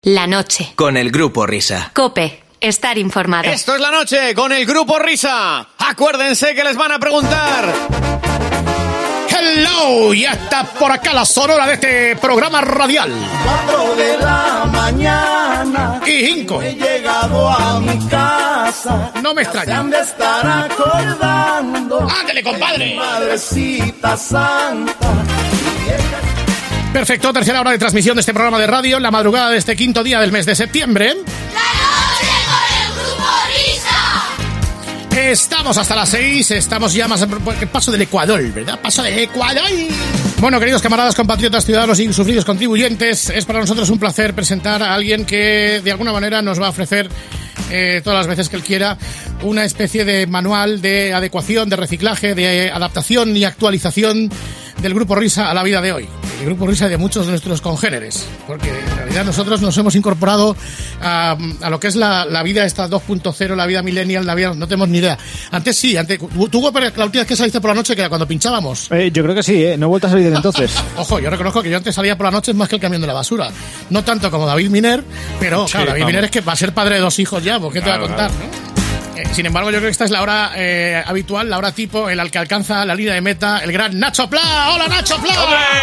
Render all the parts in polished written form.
La noche. Con el Grupo Risa. COPE. Estar informado. Esto es La Noche con el Grupo Risa. Acuérdense que les van a preguntar. Hello, ya está por acá la sonora de este programa radial. 4 de la mañana. Y 5. He llegado a mi casa. No me extraña. Se han de estar acordando. ¡Ándale, compadre! Madrecita santa. Perfecto, tercera hora de transmisión de este programa de radio en la madrugada de este quinto día del mes de septiembre. Estamos hasta las 6, estamos ya más paso del Ecuador, ¿verdad? Paso del Ecuador. Bueno, queridos camaradas, compatriotas, ciudadanos y sufridos contribuyentes, es para nosotros un placer presentar a alguien que de alguna manera nos va a ofrecer todas las veces que él quiera una especie de manual de adecuación, de reciclaje, de adaptación y actualización del Grupo Risa a la vida de hoy. El Grupo Risa y de muchos de nuestros congéneres, porque en realidad nosotros nos hemos incorporado a lo que es la vida esta 2.0, la vida millennial, la vida, no tenemos ni idea. Antes sí, tú, la última vez que saliste por la noche, que era cuando pinchábamos. Yo creo que sí, no he vuelto a salir desde entonces. Ojo, yo reconozco que yo antes salía por la noche más que el camión de la basura. No tanto como David Miner, pero claro, David Miner es que va a ser padre de 2 hijos ya, ¿por qué te va a contar? ¿No? Sin embargo, yo creo que esta es la hora habitual, la hora tipo, en la que alcanza la línea de meta el gran Nacho Pla. ¡Hola, Nacho Pla!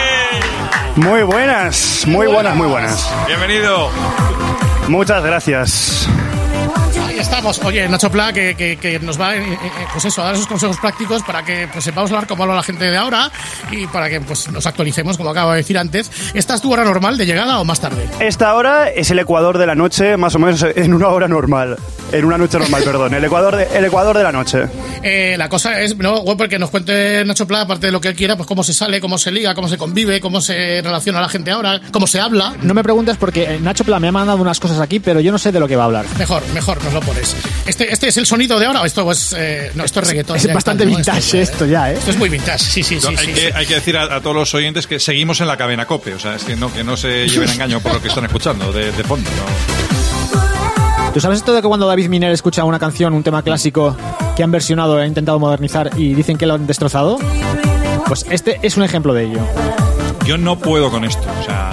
Muy buenas, muy buenas. Bienvenido. Muchas gracias. Ahí estamos. Oye, Nacho Pla, que nos va pues eso, a dar esos consejos prácticos para que pues sepamos hablar como habla la gente de ahora y para que pues nos actualicemos, como acabo de decir antes. ¿Esta es tu hora normal de llegada o más tarde? Esta hora es el Ecuador de la noche, más o menos en una hora normal. En una noche normal, perdón. El Ecuador de la noche. La cosa es, no, porque nos cuente Nacho Pla, aparte de lo que él quiera, pues cómo se sale, cómo se liga, cómo se convive, cómo se relaciona la gente ahora, cómo se habla. No me preguntes porque Nacho Pla me ha mandado unas cosas aquí, pero yo no sé de lo que va a hablar. Mejor, nos lo pones. Este es el sonido de ahora, esto pues, no, esto es reggaetón. Es bastante vintage esto ya, ¿eh? Esto es muy vintage, sí. Hay que decir a todos los oyentes que seguimos en la cadena COPE, o sea, es que no se lleven a engaño por lo que están escuchando de fondo, ¿no? ¿Tú sabes esto de que cuando David Miner escucha una canción, un tema clásico que han versionado e intentado modernizar y dicen que lo han destrozado? Pues este es un ejemplo de ello. Yo no puedo con esto, o sea...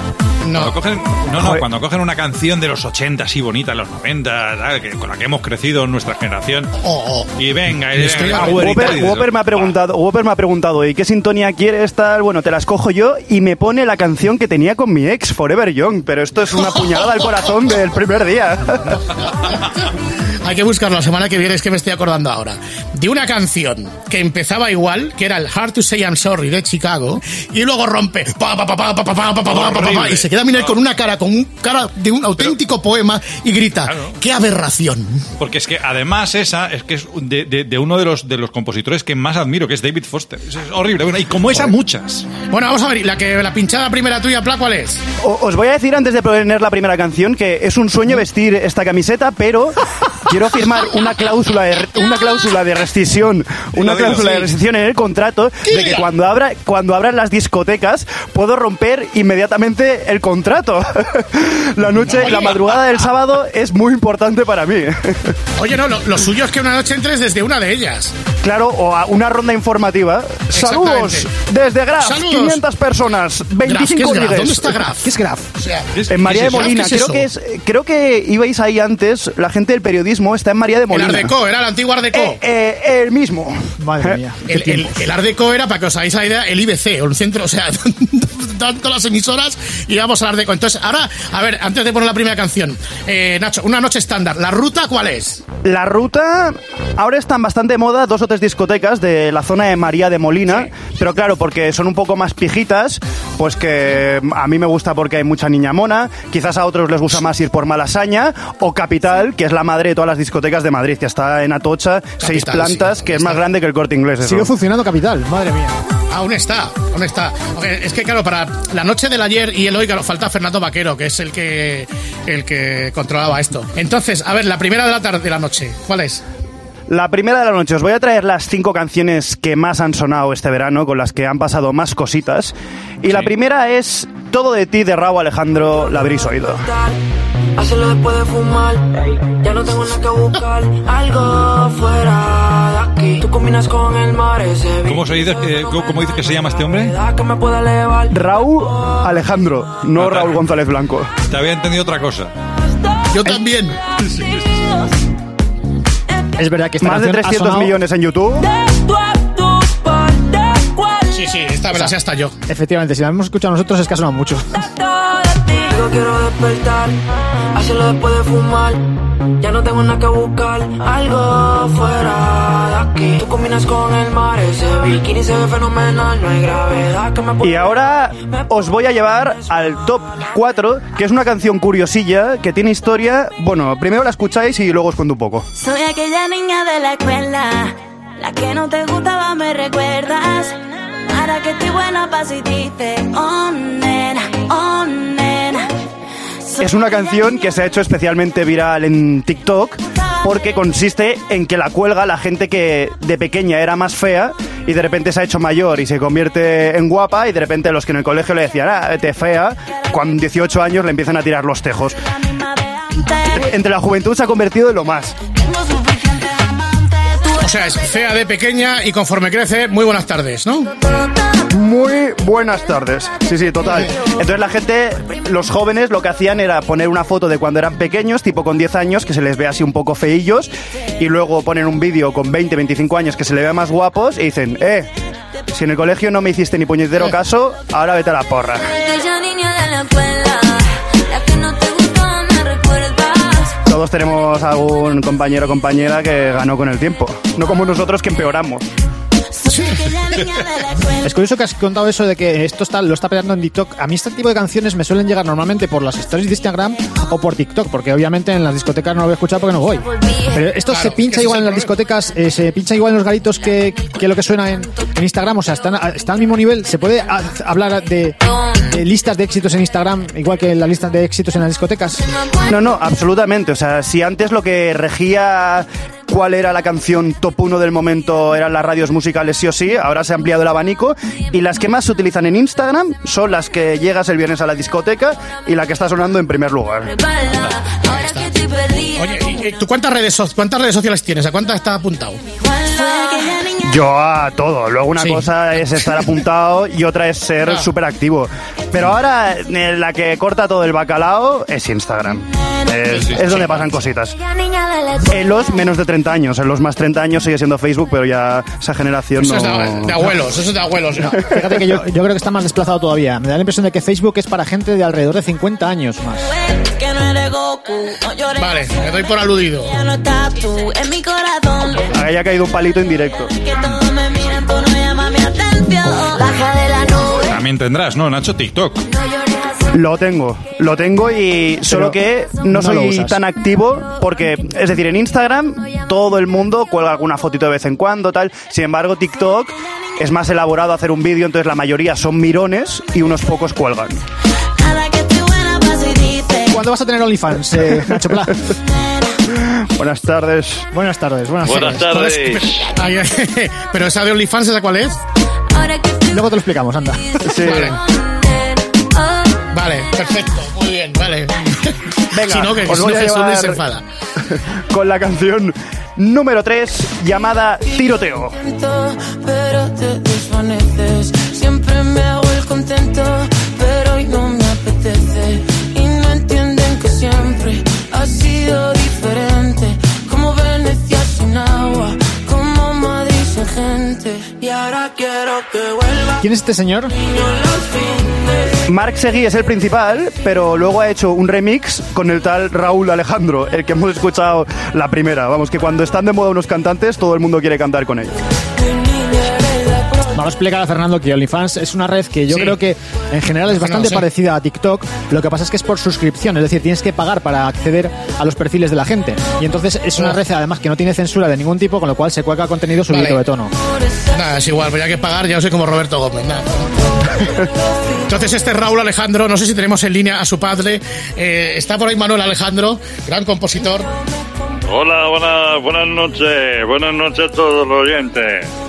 Cuando cogen una canción de los 80 así bonita, los 90, ¿sabes? Con la que hemos crecido en nuestra generación. Y venga, Whopper me ha preguntado, ¿y qué sintonía quieres tal? Bueno, te la escojo yo y me pone la canción que tenía con mi ex, Forever Young, pero esto es una puñalada al corazón del primer día. Hay que buscarlo la semana que viene, es que me estoy acordando ahora de una canción que empezaba igual, que era el Hard to Say I'm Sorry de Chicago, y luego rompe y se queda a mirar con una cara de un auténtico poema y grita, claro. ¡Qué aberración! Porque es que además esa es que es de uno de los compositores que más admiro, que es David Foster. Es horrible, bueno, y como esa muchas. Bueno, vamos a ver, la pinchada primera tuya, Pla, ¿cuál es? Os voy a decir antes de poner la primera canción que es un sueño vestir esta camiseta, pero quiero firmar una cláusula de rescisión, en el contrato de que cuando abran las discotecas puedo romper inmediatamente el contrato. La madrugada del sábado es muy importante para mí. Oye, no, lo suyo es que una noche entres desde una de ellas. Claro, o a una ronda informativa. Saludos desde Graf, saludos. 500 personas, 25 Graf, ¿dónde está Graf? ¿Qué es Graf? O sea, en María de Molina. Creo que ibais ahí antes, la gente del periodismo está en María de Molina. El Art Deco, era el antiguo Art Deco. El mismo. Madre mía. El Art Deco era, para que os hagáis la idea, el IBC, o el centro, o sea, tanto las emisoras y vamos al Art Deco. Entonces, ahora, a ver, antes de poner la primera canción, Nacho, una noche estándar, ¿la ruta cuál es? La ruta, ahora están bastante de moda 2 o 3 discotecas de la zona de María de Molina, sí. Pero claro, porque son un poco más pijitas, pues que a mí me gusta porque hay mucha niña mona, quizás a otros les gusta más ir por Malasaña, o Capital, que es la madre de todas las discotecas de Madrid, que está en Atocha, Capital, 6 plantas, sí, que es más grande que el Corte Inglés. Eso. Sigue funcionando Capital, madre mía. Aún está. Es que claro, para la noche del ayer y el hoy, claro, falta Fernando Vaquero, que es el que controlaba esto. Entonces, a ver, la primera de la tarde de la noche, ¿cuál es? La primera de la noche, os voy a traer las 5 canciones que más han sonado este verano, con las que han pasado más cositas. Y sí. La primera es Todo de ti de Raúl Alejandro la habréis oído. Hacerlo después de fumar. Ya no tengo nada que buscar. Algo fuera de aquí. Tú combinas con el mar ese. ¿Cómo dices que se llama este hombre? Que me pueda elevar. Raúl Alejandro, no Raúl González Blanco. Te había entendido otra cosa. Yo también. Es verdad que esta Más de canción 300 ha sonado, millones en YouTube. Sí, esta me la sé hasta yo. Efectivamente, si la hemos escuchado nosotros es que ha sonado mucho. Yo quiero despertar. Hacerlo después de fumar. Ya no tengo nada que buscar. Algo fuera de aquí. Tú combinas con el mar ese bikini se ve fenomenal. No hay gravedad que me pueda. Y ahora os voy a llevar al top 4, que es una canción curiosilla, que tiene historia. Bueno, primero la escucháis y luego os cuento un poco. Soy aquella niña de la escuela, la que no te gustaba, me recuerdas. Ahora que estoy buena pa' si dices, oh nena, oh nena. Es una canción que se ha hecho especialmente viral en TikTok porque consiste en que la cuelga la gente que de pequeña era más fea y de repente se ha hecho mayor y se convierte en guapa, y de repente los que en el colegio le decían, te fea, con 18 años le empiezan a tirar los tejos. Entre la juventud se ha convertido en lo más. O sea, es fea de pequeña y conforme crece, muy buenas tardes, ¿no? Muy buenas tardes. Sí, total. Entonces la gente, los jóvenes, lo que hacían era poner una foto de cuando eran pequeños, tipo con 10 años, que se les ve así un poco feillos, y luego ponen un vídeo con 20, 25 años que se le vea más guapos y dicen, si en el colegio no me hiciste ni puñetero caso, ahora vete a la porra. Aquella niña de la escuela, la que no te gustaba, me recuerdas. Todos tenemos algún compañero o compañera que ganó con el tiempo. No como nosotros, que empeoramos. Es curioso que has contado eso de que esto lo está pegando en TikTok. A mí este tipo de canciones me suelen llegar normalmente por las stories de Instagram o por TikTok, porque obviamente en las discotecas no lo voy a escuchar porque no voy. Pero esto Claro, se pincha que igual ese en las es el discotecas, se pincha igual en los garitos que lo que suena en Instagram. O sea, está al mismo nivel. Se puede hablar de listas de éxitos en Instagram igual que las listas de éxitos en las discotecas. No, absolutamente. O sea, si antes lo que regía cuál era la canción top 1 del momento eran las radios musicales sí o sí, ahora se ha ampliado el abanico y las que más se utilizan en Instagram son las que llegas el viernes a la discoteca y la que está sonando en primer lugar. Oye, ¿y tú cuántas redes sociales tienes? ¿A cuántas estás apuntado? Yo a todo. Luego una Sí. cosa es estar apuntado y otra es ser súper activo. Pero ahora la que corta todo el bacalao es Instagram. Es donde pasan cositas. En los menos de 30 años, en los más 30 años sigue siendo Facebook, pero ya esa generación Eso no... es de abuelos, eso es de abuelos. ¿no? Fíjate que yo creo que está más desplazado todavía. Me da la impresión de que Facebook es para gente de alrededor de 50 años más. Vale, me doy por aludido. Ahí ha caído un palito indirecto. También tendrás, ¿no, Nacho? TikTok. Lo tengo y solo que no no lo soy usas. tan activo porque, es decir, en Instagram todo el mundo cuelga alguna fotito de vez en cuando, tal. Sin embargo, TikTok es más elaborado hacer un vídeo, entonces la mayoría son mirones y unos pocos cuelgan. ¿Cuándo vas a tener OnlyFans, Nacho Pla? Buenas tardes. Buenas tardes. Buenas tardes. Pero esa de OnlyFans, ¿esa cuál es? Luego te lo explicamos, anda. Sí. Vale, perfecto, muy bien, vale. Venga, Si no, que os si voy no a Jesús llevar se enfada. con la canción número 3 llamada Tiroteo. Pero te desvaneces. Siempre me hago el contento, pero hoy no me apetece. Y no entienden que siempre ha sido diferente. Como Venecia sin agua, como Madrid sin gente. Y ahora quiero que vuelva. ¿Quién es este señor? Los fines. Marc Seguí es el principal, pero luego ha hecho un remix con el tal Raúl Alejandro, el que hemos escuchado la primera. Vamos, que cuando están de moda unos cantantes, todo el mundo quiere cantar con ellos. Vamos a explicar a Fernando que OnlyFans es una red que yo Sí. creo que en general es bastante parecida a TikTok. Lo que pasa es que es por suscripción, es decir, tienes que pagar para acceder a los perfiles de la gente. Y entonces es una red además que no tiene censura de ningún tipo, con lo cual se cuelga contenido subido Vale. de tono. Nada, es igual, pero ya que pagar, ya no soy como Roberto Gómez. Nada. Entonces este Raúl Alejandro, no sé si tenemos en línea a su padre. Está por ahí Manuel Alejandro, gran compositor. Hola, buenas noches. Buenas noches a todos los oyentes.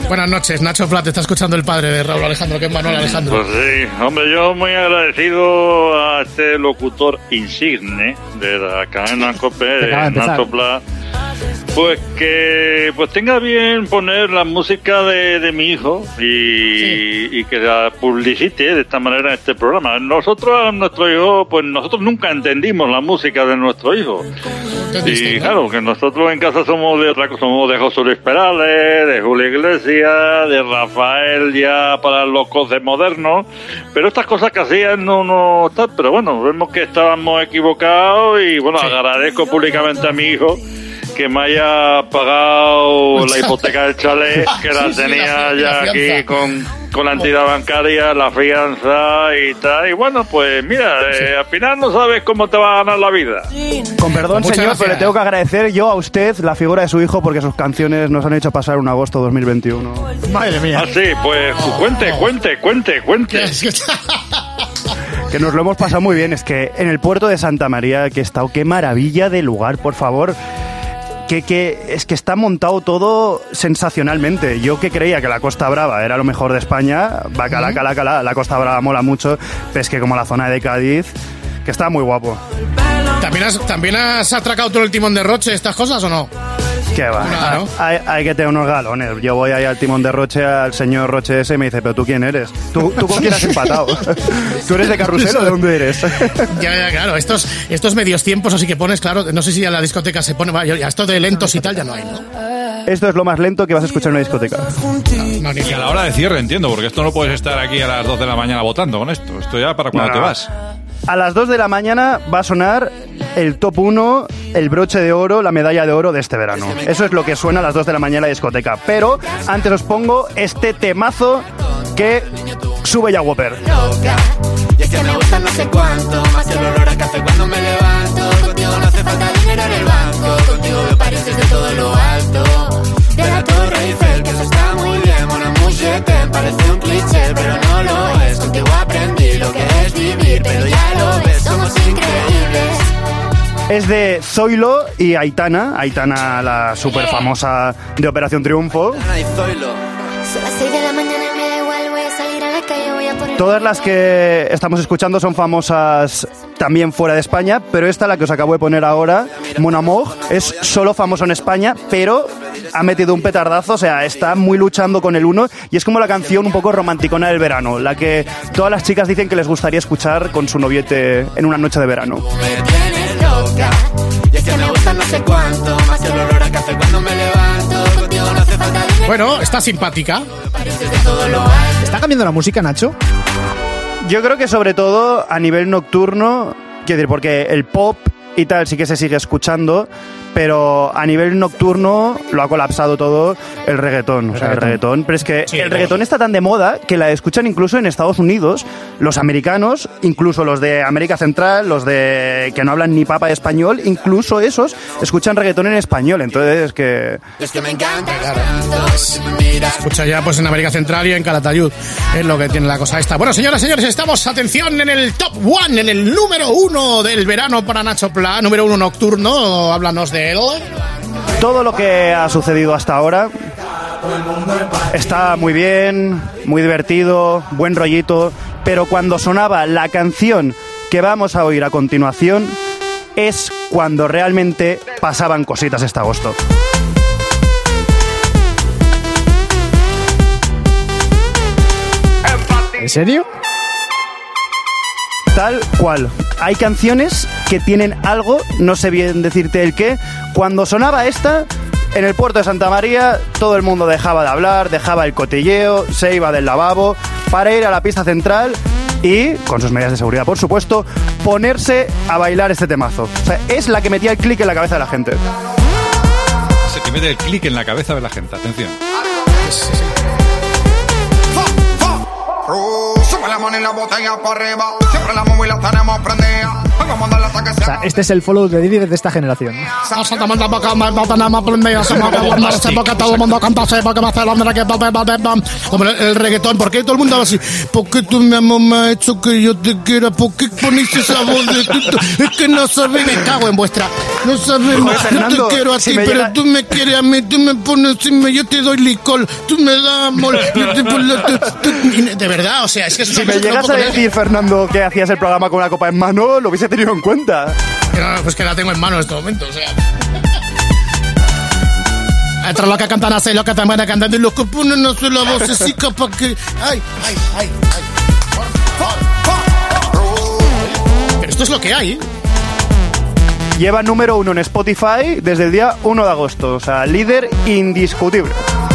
Buenas noches, Nacho Pla, te está escuchando el padre de Raúl Alejandro, que es Manuel Alejandro. Pues sí, hombre, yo muy agradecido a este locutor insigne de la cadena COPE, Nacho Pla, pues que tenga bien poner la música de mi hijo y que la publicite de esta manera en este programa. Nosotros, a nuestro hijo, pues nosotros nunca entendimos la música de nuestro hijo. Y claro, que nosotros en casa somos de José Luis Perales, de Julio Iglesias, de Rafael, ya para locos de moderno, pero estas cosas que hacían no están, pero bueno, vemos que estábamos equivocados y bueno, agradezco públicamente a mi hijo que me haya pagado la hipoteca del chalet, que la tenía ya aquí con la entidad bancaria, la fianza y tal. Y bueno, pues mira, al final no sabes cómo te va a ganar la vida. Con perdón, señor, pero le tengo que agradecer yo a usted la figura de su hijo porque sus canciones nos han hecho pasar un agosto 2021. Madre mía. Ah, sí, pues cuente. Que nos lo hemos pasado muy bien. Es que en el puerto de Santa María, que he estado, qué maravilla de lugar, por favor. Que es que está montado todo sensacionalmente. Yo que creía que la Costa Brava era lo mejor de España, bacala, la Costa Brava mola mucho, pero es que como la zona de Cádiz, que está muy guapo. ¿También has atracado todo el timón de Roche, estas cosas o no? ¿Qué va? ¿No? Hay que tener unos galones. Yo voy ahí al timón de Roche, al señor Roche ese, y me dice, ¿pero tú quién eres? ¿Tú con quién has empatado? ¿Tú eres de Carrusel o de dónde eres? Ya, claro. Estos medios tiempos así que pones, claro, no sé si ya la discoteca se pone... Ya esto de lentos y tal ya no hay, ¿no? Esto es lo más lento que vas a escuchar en una discoteca. No, ni a la hora de cierre, entiendo, porque esto no puedes estar aquí a las 2 de la mañana votando con esto. Esto ya para cuando te vas. A las 2 de la mañana va a sonar el top 1, el broche de oro, la medalla de oro de este verano. Eso es lo que suena a las 2 de la mañana en la discoteca. Pero antes os pongo este temazo que sube ya Whopper. Y es que me gusta no sé cuánto, más el olor a café cuando me levanto. Contigo no hace falta dinero en el banco, contigo veo París desde todo lo alto. De la Torre Eiffel, que eso está muy bien, mon amour, je t'aime, parece un cliché, pero no lo es. Contigo aprendí lo que es vivir, pero ya lo ves, somos increíbles. Es de Zoilo y Aitana, la súper famosa de Operación Triunfo. Son las 6 de la mañana y me da igual, voy a salir a la calle, voy a poner... Todas las que estamos escuchando son famosas también fuera de España, pero esta, la que os acabo de poner ahora, Mon Amour, es solo famoso en España, pero ha metido un petardazo, o sea, está muy luchando con el uno, y es como la canción un poco romanticona del verano, la que todas las chicas dicen que les gustaría escuchar con su noviete en una noche de verano. Y es que me gusta no sé cuánto, más el olor a café cuando me levanto. Contigo no hace falta dinero. Bueno, está simpática. ¿Está cambiando la música, Nacho? Yo creo que sobre todo a nivel nocturno, quiero decir, porque el pop y tal sí que se sigue escuchando, pero a nivel nocturno lo ha colapsado todo el reggaetón. O sea, el reggaetón. Pero es que el reggaetón está tan de moda que la escuchan incluso en Estados Unidos, los americanos, incluso los de América Central, los de que no hablan ni papa de español, incluso esos escuchan reggaetón en español. Entonces es que me encanta. Claro. Escucha ya pues en América Central y en Calatayud. Es lo que tiene la cosa esta. Bueno, señoras y señores, estamos, atención, en el top 1, en el número 1 del verano para Nacho Pla, número 1 nocturno. Háblanos de él. Todo lo que ha sucedido hasta ahora está muy bien, muy divertido, buen rollito, pero cuando sonaba la canción que vamos a oír a continuación es cuando realmente pasaban cositas este agosto. ¿En serio? Tal cual. Hay canciones que tienen algo, no sé bien decirte el qué. Cuando sonaba esta, en el puerto de Santa María, todo el mundo dejaba de hablar, dejaba el cotilleo, se iba del lavabo para ir a la pista central y, con sus medidas de seguridad, por supuesto, ponerse a bailar este temazo. O sea, es la que metía el clic en la cabeza de la gente. Se que mete el clic en la cabeza de la gente, atención. Sube la mano y la botella para arriba. Siempre la móvil la tenemos prendida. Vamos a mandarle hasta que sea. O sea, este es el follow de Didi de esta generación. Como el reggaetón, ¿por qué todo el mundo habla así? Porque tú mi amor me ha hecho que yo te quiera, porque ponéis esa voz de tuto, es que no sabéis, me cago en vuestra. No sabes, yo te quiero a ti, pero tú me quieres a mí, tú me pones, yo te doy licor, tú me das amor, de verdad, o sea, es que si me llegas a decir, Fernando, que hacías el programa con una copa en mano, lo hubiese tenido en cuenta. No, pues que la tengo en mano en este momento, o sea. Entra loca cantando, hace loca tan buena cantando y los que ponen no se la vocecica para que. Ay. Pero esto es lo que hay, ¿eh? Lleva número 1 en Spotify desde el día 1 de agosto, o sea, líder indiscutible.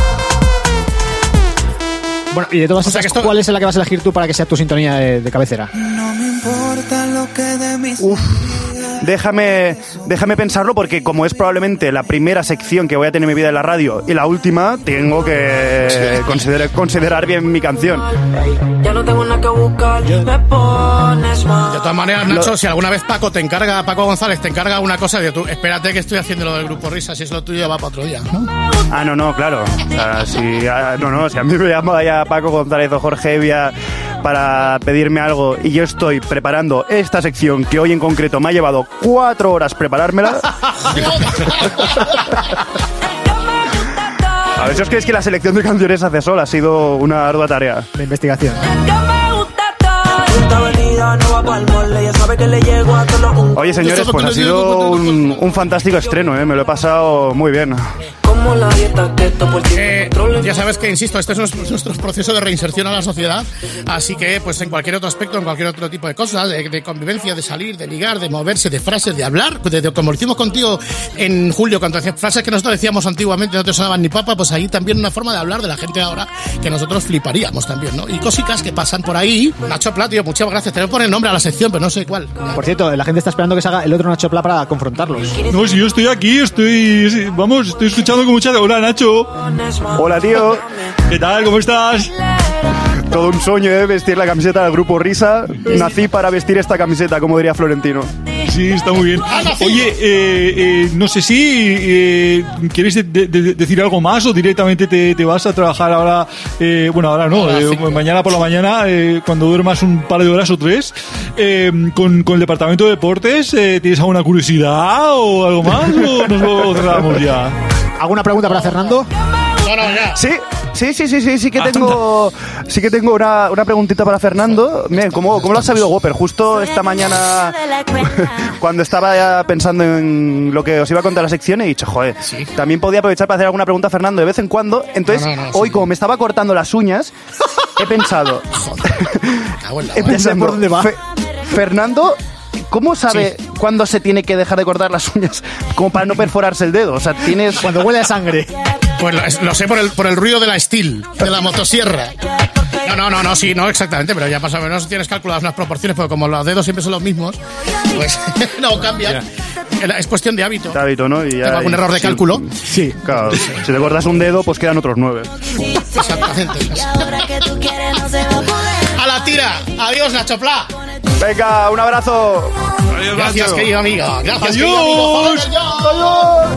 Bueno, y de todas estas, ¿cuál es la que vas a elegir tú para que sea tu sintonía de cabecera? No me importa lo que de mis... Déjame pensarlo, porque como es probablemente la primera sección que voy a tener en mi vida en la radio y la última, tengo que considerar bien mi canción. Ya no tengo nada que buscar, me pones mal. De todas maneras, Nacho, si alguna vez Paco González te encarga una cosa, de tú, espérate que estoy haciendo lo del Grupo Risa, si es lo tuyo va para otro día, ¿no? No, claro. O sea, si a mí me llama ya Paco González o Jorge Evia para pedirme algo y yo estoy preparando esta sección, que hoy en concreto me ha llevado 4 horas preparármela. A ver si os creéis que la selección de canciones se hace sola. Ha sido una ardua tarea de investigación. Oye, señores, pues ha sido un fantástico estreno, ¿eh? Me lo he pasado muy bien. Ya sabes que, insisto, este es nuestro proceso de reinserción a la sociedad, así que pues en cualquier otro aspecto, en cualquier otro tipo de cosas, de convivencia, de salir, de ligar, de moverse, de frases, de hablar, como lo hicimos contigo en julio, cuando hacías frases que nosotros decíamos antiguamente, no te sonaban ni papa, pues ahí también una forma de hablar de la gente ahora que nosotros fliparíamos también, ¿no? Y cositas que pasan por ahí. Nacho Pla, tío, muchas gracias, te voy a poner el nombre a la sección, pero no sé cuál. Por cierto, la gente está esperando que se haga el otro Nacho Pla para confrontarlos. No, si yo estoy aquí, estoy escuchando con mucha... Hola, Nacho. Hola, tío. ¿Qué tal? ¿Cómo estás? Todo un sueño, vestir la camiseta del Grupo Risa. Nací para vestir esta camiseta, como diría Florentino. Sí, está muy bien. Oye, no sé si quieres decir algo más o directamente te vas a trabajar ahora. Ahora no, mañana por la mañana, cuando duermas un par de horas o 3, con el departamento de deportes. ¿Tienes alguna curiosidad o algo más? ¿O nos lo cerramos ya? ¿Alguna pregunta para Fernando? No, ya. Sí que tengo una preguntita para Fernando. Miren, ¿cómo lo has sabido, Whopper? Justo esta mañana, cuando estaba ya pensando en lo que os iba a contar la sección, he dicho, joder, también podía aprovechar para hacer alguna pregunta a Fernando de vez en cuando. Entonces, hoy, como me estaba cortando las uñas, he pensado... por dónde va. Fernando... ¿Cómo sabe cuándo se tiene que dejar de cortar las uñas? Como para no perforarse el dedo. O sea, tienes... Cuando huele a sangre. Pues lo sé por el ruido de la Steel, de la motosierra. No, exactamente, pero ya más o menos tienes calculadas unas proporciones, porque como los dedos siempre son los mismos, pues no cambian. Es cuestión de hábito. De hábito, ¿no? Y ya, ¿tengo algún error de cálculo? Sí. Claro, si te cortas un dedo, pues quedan otros 9. Exactamente. ¡A la tira! ¡Adiós, Nacho Pla! Venga, un abrazo. Adiós, gracias, Nacho. querido amigo. Gracias, adiós. Querido amigo. Adiós.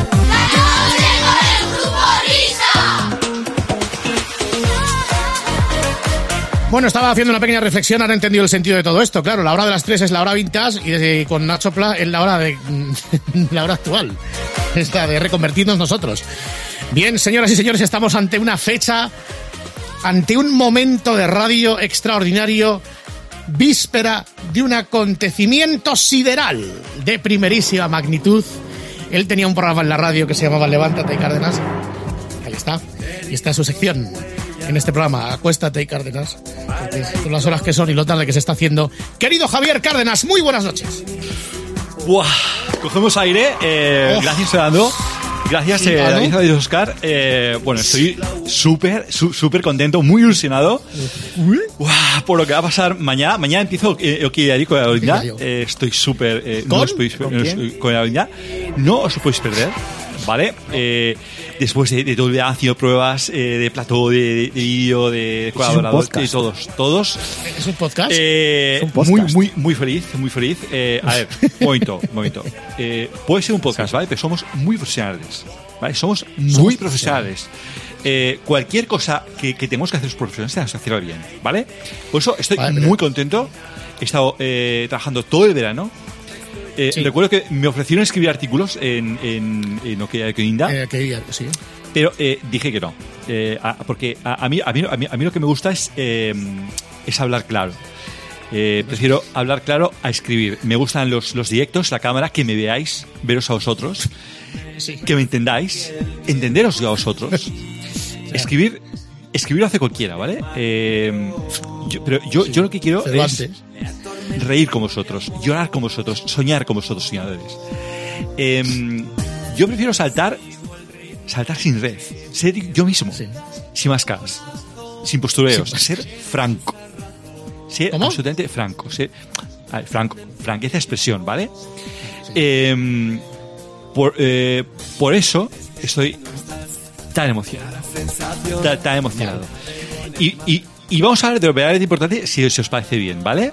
Bueno, estaba haciendo una pequeña reflexión, ahora he entendido el sentido de todo esto. Claro, la hora de las 3 es la hora vintage y con Nacho Pla es la hora la hora actual. Esta de reconvertirnos nosotros. Bien, señoras y señores, estamos ante una fecha, ante un momento de radio extraordinario, víspera de un acontecimiento sideral de primerísima magnitud. Él tenía un programa en la radio que se llamaba Levántate y Cárdenas. Ahí está. Y está su sección en este programa, Acuéstate y Cárdenas. Porque son las horas que son y lo tarde que se está haciendo. Querido Javier Cárdenas, muy buenas noches. Buah, cogemos aire. Gracias, Fernando. Gracias, Oscar. Estoy súper contento, muy ilusionado por lo que va a pasar mañana. Mañana empiezo Okiari con la Audinda. Estoy súper... ¿Con la Audinda. No os lo podéis perder, ¿vale? Después de todo el día han sido pruebas de plató, de vídeo, de colaboradores, de todos. ¿Es un podcast? Muy feliz. A ver, momento. Puede ser un podcast, ¿vale? Pero somos muy profesionales, ¿vale? Somos muy profesionales. Cualquier cosa que tengamos que hacer los profesionales, tenemos que hacerlo bien, ¿vale? Por eso estoy muy contento. He estado trabajando todo el verano Sí. Recuerdo que me ofrecieron escribir artículos en Okeinda, Sí. pero dije que no. Porque a mí lo que me gusta es hablar claro. Prefiero hablar claro a escribir. Me gustan los directos, la cámara, que me veáis, veros a vosotros, que me entendáis, entenderos yo a vosotros. Escribir lo hace cualquiera, ¿vale? Pero yo lo que quiero es reír con vosotros, llorar con vosotros, soñar con vosotros, soñadores. Yo prefiero saltar sin red, ser yo mismo, sin máscaras, sin postureos, ser franco. Ser absolutamente franco. Franqueza de expresión, ¿vale? Por eso estoy tan emocionado. Tan emocionado. Y vamos a hablar de lo verdaderamente importante, si os parece bien, ¿vale?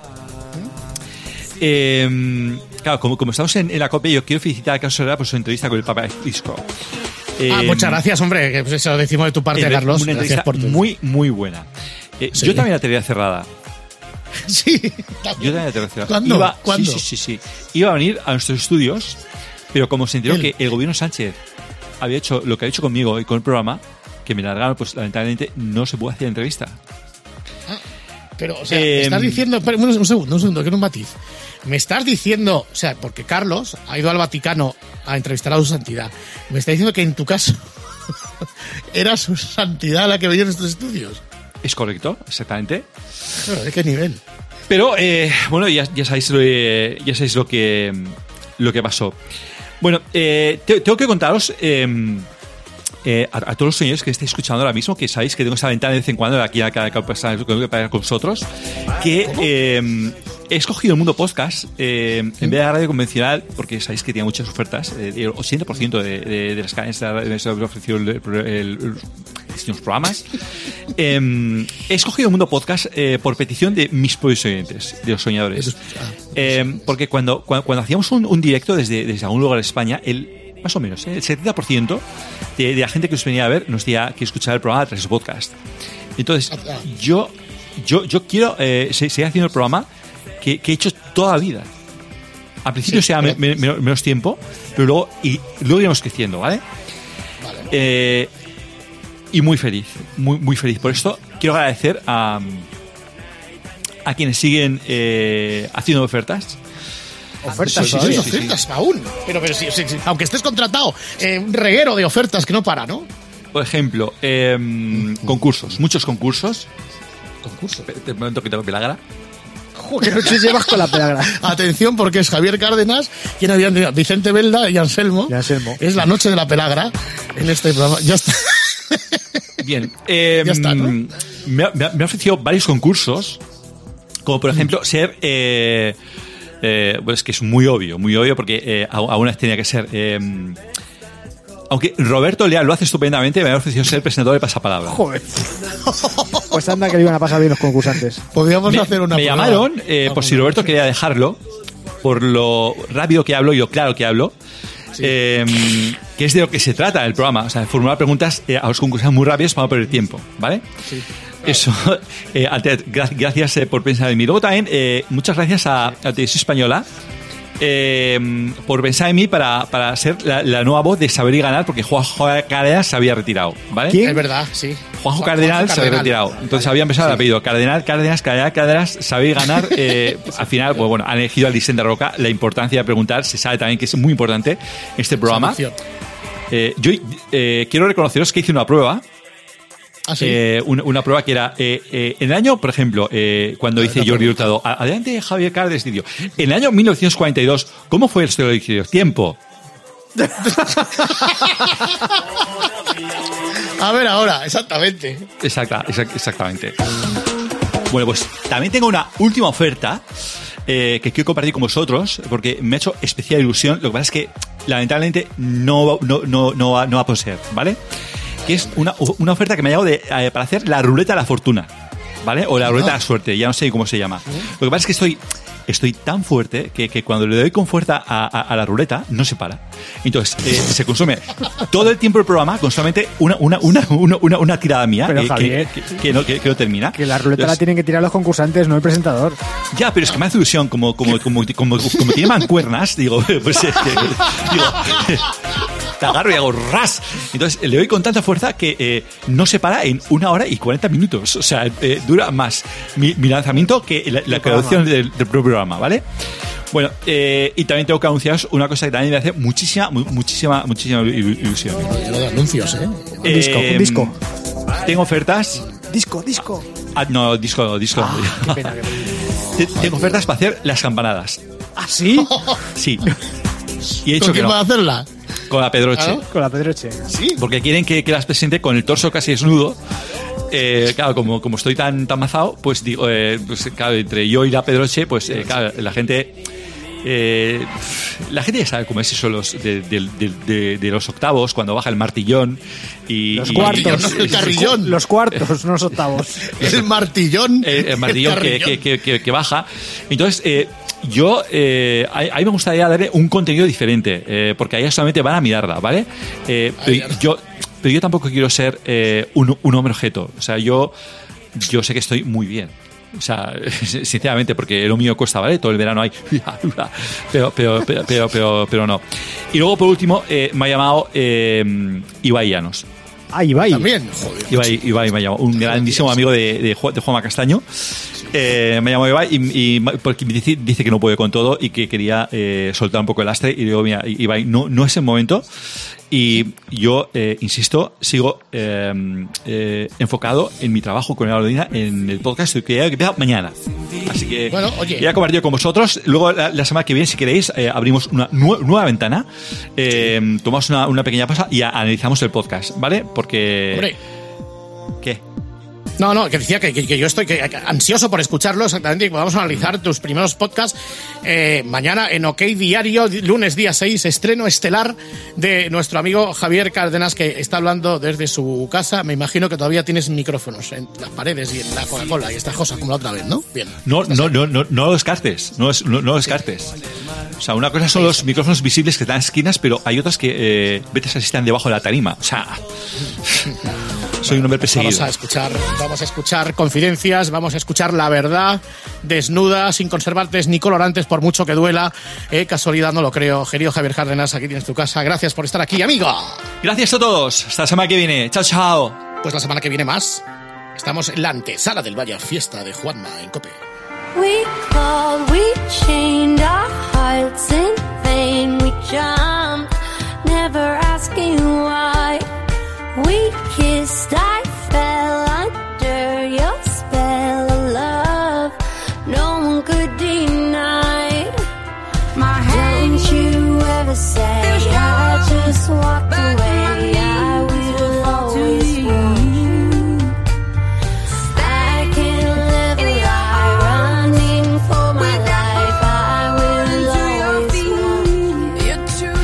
Claro, como estamos en la COPE, yo quiero felicitar a Carlos Herrera por su entrevista con el Papa Francisco. Muchas gracias, hombre, que pues eso decimos de tu parte, Carlos. Una entrevista muy, muy buena. Yo también la tenía cerrada. Sí, yo también la tenía cerrada. ¿Cuándo? Sí. Iba a venir a nuestros estudios, pero como se enteró que el gobierno Sánchez había hecho lo que ha hecho conmigo y con el programa, que me largaron, pues lamentablemente no se puede hacer entrevista. Pero, o sea, me estás diciendo... Un segundo, quiero un matiz. Me estás diciendo... O sea, porque Carlos ha ido al Vaticano a entrevistar a su santidad. Me está diciendo que en tu caso era su santidad la que veía en estos estudios. Es correcto, exactamente. Pero, ¿de qué nivel? Pero, bueno, ya sabéis lo que pasó. Bueno, tengo que contaros... a todos los señores que estáis escuchando ahora mismo, que sabéis que tengo esa ventana de vez en cuando aquí a cada persona con vosotros, que he escogido el Mundo Podcast en vez de la radio convencional, porque sabéis que tiene muchas ofertas. El 80% de las cadenas me han ofrecido distintos programas. He escogido el Mundo Podcast por petición de mis propios oyentes, de los soñadores. Porque cuando hacíamos un directo desde algún lugar de España, más o menos, el 70% de la gente que os venía a ver nos decía que escuchaba el programa a través de podcast. Entonces, yo quiero seguir haciendo el programa que he hecho toda la vida. Al principio sea menos tiempo, pero luego iremos creciendo, ¿vale? Y muy feliz, muy feliz. Por esto quiero agradecer a quienes siguen haciendo ofertas. Ofertas aún. Pero sí, aunque estés contratado, un reguero de ofertas que no para, ¿no? Por ejemplo, concursos, muchos concursos. ¿Concursos? De momento que tengo pelagra. Joder, ¿qué noche llevas con la pelagra? Atención, porque es Javier Cárdenas, quien había Vicente Belda y Anselmo. Es la noche de la pelagra en este programa. Ya está. Bien. Ya está, ¿no? Me ha ofrecido varios concursos, como por ejemplo ser... pues que es muy obvio porque aún tenía que ser aunque Roberto Leal lo hace estupendamente, me ha ofrecido ser presentador de Pasapalabra. Joder. Pues anda que le iban a pasar bien los concursantes. Podríamos hacer una me prueba. llamaron por si Roberto quería dejarlo, por lo rápido que hablo y lo claro que hablo. Que es de lo que se trata el programa, o sea, formular preguntas a los concursantes muy rápidos para no perder tiempo, ¿vale? Sí. Eso, gracias por pensar en mí. Luego también, muchas gracias a Televisión Española por pensar en mí para ser la nueva voz de Saber y Ganar, porque Juanjo Cárdenas se había retirado, ¿vale? ¿Quién? Es verdad, sí. Juanjo Cárdenas se había retirado. Entonces había empezado el apellido Cárdenas, Saber y Ganar. Al final, pues bueno, han elegido al Vicente Roca. La importancia de preguntar se sabe también que es muy importante este programa. Yo quiero reconoceros que hice una prueba. ¿Ah, sí? Una prueba que era en el año, por ejemplo, cuando dice Jordi Hurtado, adelante Javier Cárdenas, en el año 1942, ¿cómo fue el solsticio? Tiempo. A ver ahora, exactamente. Exactamente. Bueno, pues también tengo una última oferta que quiero compartir con vosotros, porque me ha hecho especial ilusión. Lo que pasa es que lamentablemente no va a poder ser, ¿vale? Que es una oferta que me ha llegado para hacer la ruleta de la fortuna, ¿vale? O la ruleta de la suerte, ya no sé cómo se llama. Lo que pasa es que estoy estoy tan fuerte que cuando le doy con fuerza a la ruleta, no se para. Entonces, se consume todo el tiempo del programa con solamente una tirada mía que no termina. Que la ruleta la tienen que tirar los concursantes, no el presentador. Ya, pero es que me hace ilusión, como tiene mancuernas, digo, pues te agarro y hago ras. Entonces le doy con tanta fuerza que no se para en 1 hora y 40 minutos. O sea, dura más mi lanzamiento que la creación del programa, ¿vale? Bueno, y también tengo que anunciaros una cosa que también me hace muchísima ilusión. Lo de anuncios, Un disco. Tengo ofertas. Disco. No, disco. Qué pena. Tengo ofertas para hacer las campanadas. ¿Ah, sí? Sí. Y he dicho ¿Con que quién no. va a hacerla? Con la Pedroche. ¿Ah, no? Con la Pedroche. Sí. Porque quieren que las presente con el torso casi desnudo. Claro, como estoy tan mazado, pues digo, pues, claro, entre yo y la Pedroche, pues claro, la gente ya sabe cómo es eso de los octavos, cuando baja el martillón y los cuartos, el carrillón. Los cuartos, no los octavos. El martillón. El martillón que baja. Entonces, yo a mí me gustaría darle un contenido diferente, porque ahí solamente van a mirarla, ¿vale? Pero yo tampoco quiero ser un hombre objeto. O sea, yo sé que estoy muy bien. O sea, sinceramente, porque lo mío cuesta, ¿vale? Todo el verano hay... Pero no. Y luego, por último, me ha llamado Ibai Llanos. Ah, Ibai. También, joder. Ibai me ha llamado. Un grandísimo amigo de Juanma Castaño. Me ha llamado Ibai porque dice que no puede con todo y que quería soltar un poco el lastre. Y digo, mira, Ibai, no es el momento. Y yo, insisto, sigo enfocado en mi trabajo con Eva Lodina en el podcast que empieza mañana. Así que bueno, oye, voy a compartir con vosotros. Luego, la semana que viene, si queréis, abrimos una nueva ventana, tomamos una pequeña pausa y analizamos el podcast, ¿vale? Porque... Hombre. ¿Qué? No, que decía que yo estoy ansioso por escucharlo exactamente y vamos a analizar tus primeros podcasts mañana en OK Diario, lunes día 6, estreno estelar de nuestro amigo Javier Cárdenas, que está hablando desde su casa. Me imagino que todavía tienes micrófonos en las paredes y en la Coca-Cola y estas cosas como la otra vez, ¿no? Bien. No lo descartes, no lo descartes. O sea, una cosa son los micrófonos visibles que están en esquinas, pero hay otras que veces así están debajo de la tarima. O sea, soy un hombre perseguido. Vamos a escuchar confidencias, vamos a escuchar la verdad desnuda, sin conservantes ni colorantes, por mucho que duela. Casualidad no lo creo. Querido Javier Cárdenas, aquí tienes tu casa. Gracias por estar aquí, amigo. Gracias a todos. Hasta la semana que viene. Chao, chao. Pues la semana que viene más. Estamos en la antesala del Vaya Fiesta de Juanma en COPE. We called, we chained our hearts in vain. We jumped, never asking why. We kissed, I fell under your spell of love. No one could deny my hand. Don't you ever say I just walked away. I will always want you. I can live a lie running for my life. I will always want you.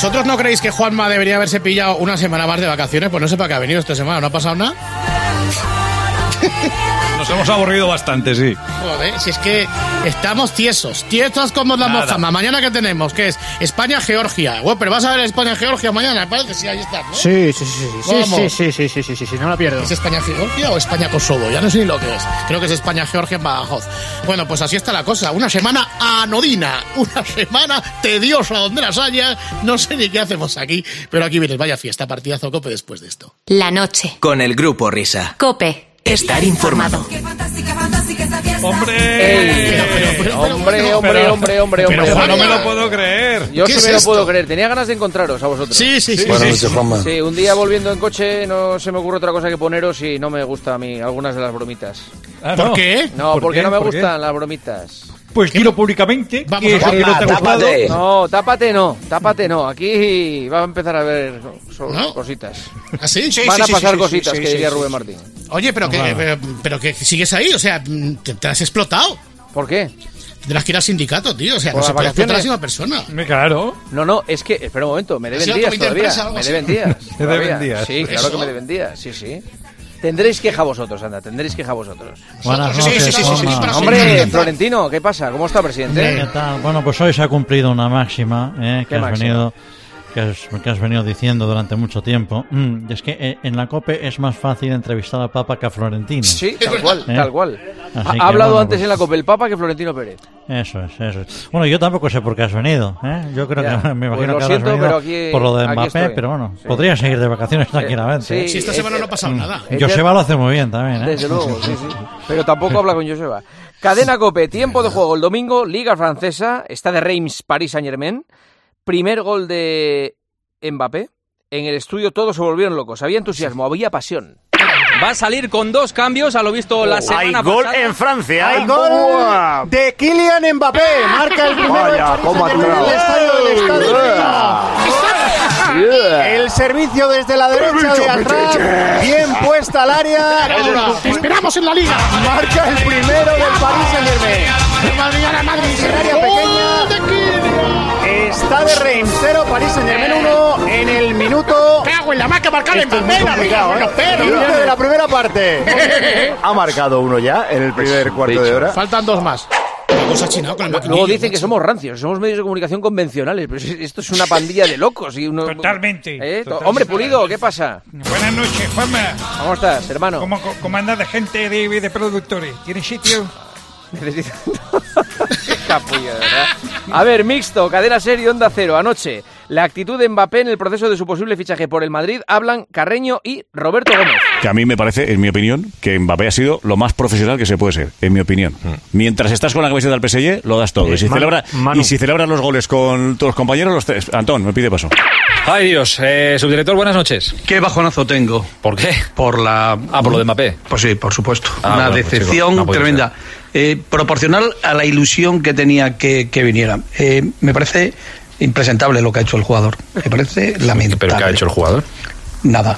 ¿Vosotros no creéis que Juanma debería haberse pillado una semana más de vacaciones? Pues no sé para qué ha venido esta semana, ¿no ha pasado nada? Nos hemos aburrido bastante, sí. Joder, si es que estamos tiesos como la mojama. Mañana ¿qué tenemos? ¿Qué es? España-Georgia. Bueno, pero vas a ver España-Georgia mañana, parece, sí, ahí está, ¿no? Sí, no la pierdo. ¿Es España-Georgia o España-Kosovo? Ya no sé ni lo que es. Creo que es España-Georgia en Badajoz. Bueno, pues así está la cosa. Una semana anodina, una semana tediosa donde las haya. No sé ni qué hacemos aquí, pero aquí vienes, vaya fiesta, partidazo COPE después de esto. La noche. Con el Grupo Risa. COPE. Estar informado. Hombre. No me lo puedo creer. Yo sí me lo puedo creer. Tenía ganas de encontraros a vosotros. Sí. Buenas noches, Juanma. Sí, un día volviendo en coche no se me ocurre otra cosa que poneros y no me gusta a mí algunas de las bromitas. ¿Por qué? No, porque no me gustan las bromitas. Pues dilo públicamente. Vamos, que es lo que no te ha gustado. No, tápate no. Aquí va a empezar a haber cositas. ¿Ah, sí? Van a pasar cositas, que diría Rubén Martín. Oye, pero que sigues ahí, o sea, te has explotado. ¿Por qué? Tendrás que ir al sindicato, tío, o sea, no se puede explotar a la misma persona. Claro. No, es que, espera un momento, me deben días todavía. Me deben días. ¿Te deben días? Sí, claro que me deben días, sí. Tendréis queja vosotros, tendréis queja vosotros. Buenas noches, sí. Hombre, Florentino, ¿qué pasa? ¿Cómo está, presidente? ¿Qué tal? Bueno, pues hoy se ha cumplido una máxima ¿Qué máxima? que has venido diciendo durante mucho tiempo. Y es que en la COPE es más fácil entrevistar al Papa que a Florentino. Sí, tal cual. Así Ha hablado antes pues, en la COPE el Papa que Florentino Pérez. Eso es. Bueno, yo tampoco sé por qué has venido. Yo creo que me imagino que siento, has venido aquí, por lo de Mbappé, estoy. pero bueno, podrías seguir de vacaciones tranquilamente. Si esta semana no ha pasado nada. Joseba lo hace muy bien también. Desde luego, sí. Pero tampoco habla con Joseba. Cadena COPE, tiempo de juego el domingo, Liga Francesa, está de Reims, Paris Saint-Germain. Primer gol de Mbappé. En el estudio todos se volvieron locos. Había entusiasmo, había pasión. Va a salir con 2 cambios a lo visto la semana pasada. Hay gol en Francia. Hay gol de Kylian Mbappé. Marca el primero. Vaya, cómo ha entrado. El servicio desde la derecha de atrás. Bien puesta al área. Esperamos en la Liga. Marca el primero del Paris Saint-Germain. Madrid. En área pequeña. Está de Reims 0, Paris Saint-Germain 1 en el minuto. Cago en la maca, marcar en Mbappé. Minuto de la primera parte. Ha marcado uno ya en el primer cuarto de hora. Faltan 2 más. Luego dicen que somos rancios, somos medios de comunicación convencionales, pero esto es una pandilla de locos. Totalmente. Hombre, Pulido, ¿qué pasa? Buenas noches, Juanma. ¿Cómo estás, hermano? ¿Cómo anda de gente de productores? ¿Tienes sitio? Necesito... Capullo, de verdad. A ver, mixto, cadena serie Onda Cero. Anoche, la actitud de Mbappé en el proceso de su posible fichaje por el Madrid, hablan Carreño y Roberto Gómez. Que a mí me parece, en mi opinión, que Mbappé ha sido lo más profesional que se puede ser, en mi opinión. Mientras estás con la camiseta del PSG, lo das todo. Y si celebras los goles con tus compañeros, Antón, me pide paso. Ay Dios, subdirector, buenas noches. Qué bajonazo tengo. ¿Por qué? Por lo de Mbappé. Pues sí, por supuesto. Una decepción tremenda. Proporcional a la ilusión que tenía que viniera. Me parece impresentable lo que ha hecho el jugador. Me parece lamentable. ¿Pero qué ha hecho el jugador? Nada.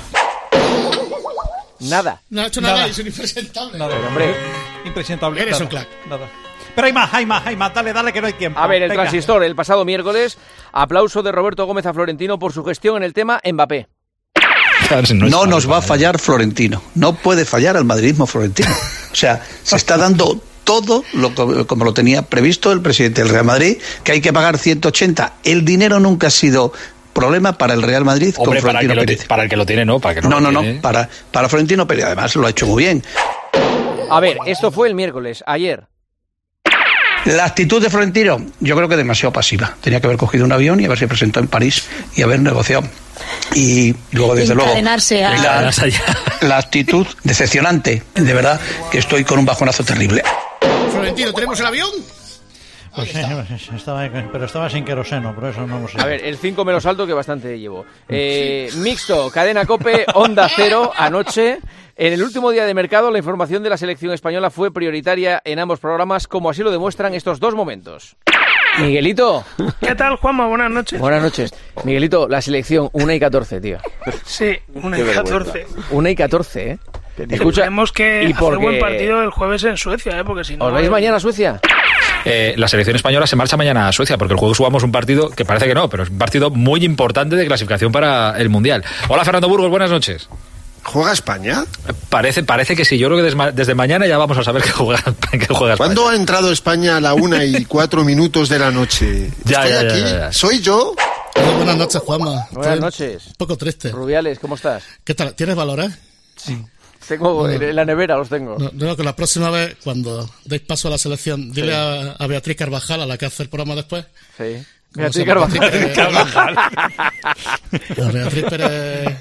No ha hecho nada. Es un impresentable. Hombre, impresentable. Eres un crack. Nada. Pero hay más. Dale que no hay tiempo. A ver, el transistor, el pasado miércoles, aplauso de Roberto Gómez a Florentino por su gestión en el tema Mbappé. No nos va a fallar Florentino. No puede fallar al madridismo florentino. O sea, se está dando todo como lo tenía previsto el presidente del Real Madrid, que hay que pagar 180. El dinero nunca ha sido problema para el Real Madrid. Hombre, con Florentino Pérez. Para el que lo tiene, no. Para el que no. Para Florentino Pérez. Además, lo ha hecho muy bien. A ver, esto fue el miércoles, ayer. La actitud de Florentino, yo creo que demasiado pasiva. Tenía que haber cogido un avión y haberse presentado en París y haber negociado. Y luego, desde luego, la actitud decepcionante. De verdad que estoy con un bajonazo terrible. Florentino, ¿tenemos el avión? Pues sí, pero estaba sin queroseno, por eso no lo sé. A ver, el 5 me lo salto, que bastante llevo. Mixto, cadena COPE, Onda Cero, anoche. En el último día de mercado, la información de la selección española fue prioritaria en ambos programas, como así lo demuestran estos 2 momentos. Miguelito. ¿Qué tal, Juanma? Buenas noches. Buenas noches. Miguelito, la selección 1:14, tío. Sí, 1:14. 1:14, ¿eh? Escucha, tenemos que hacer buen partido el jueves en Suecia, ¿eh? Porque si no... ¿Os vais mañana a Suecia? la selección española se marcha mañana a Suecia, porque el jueves jugamos un partido que parece que no, pero es un partido muy importante de clasificación para el Mundial. Hola, Fernando Burgos, buenas noches. ¿Juega España? Parece que sí. Yo creo que desde mañana ya vamos a saber que juega España. ¿Cuándo ha entrado España a la 1:04 de la noche? Ya. ¿Soy yo? Buenas noches, Juanma. Buenas noches. Un poco triste. Rubiales, ¿cómo estás? ¿Qué tal? ¿Tienes valores? Sí. Tengo en la nevera, los tengo. No, que la próxima vez, cuando deis paso a la selección, dile a Beatriz Carvajal, a la que hace el programa después. Sí. Beatriz Carvajal. A Beatriz Pérez...